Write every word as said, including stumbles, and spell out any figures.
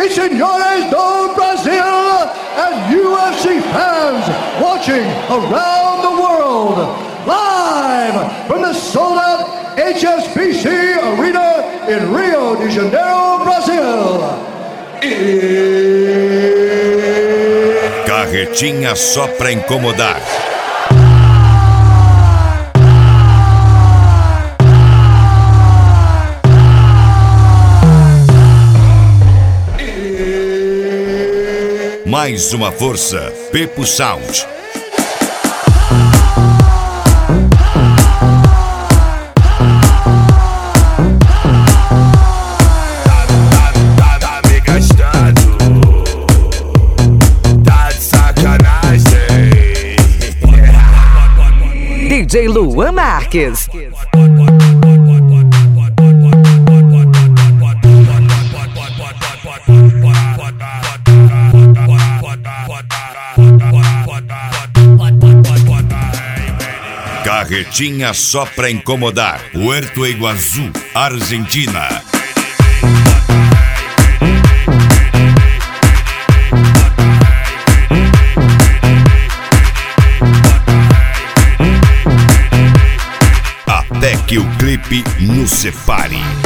y señores do Brasil, and U F C fans watching around the world, live from the sold-out H S B C Arena in Rio de Janeiro, Brasil. E... Carretinha só pra incomodar. Mais uma força, Pepo Sound. D J Luan Marques. Carretinha só pra incomodar. Puerto Iguaçu, Argentina. Até que o clipe nos separe.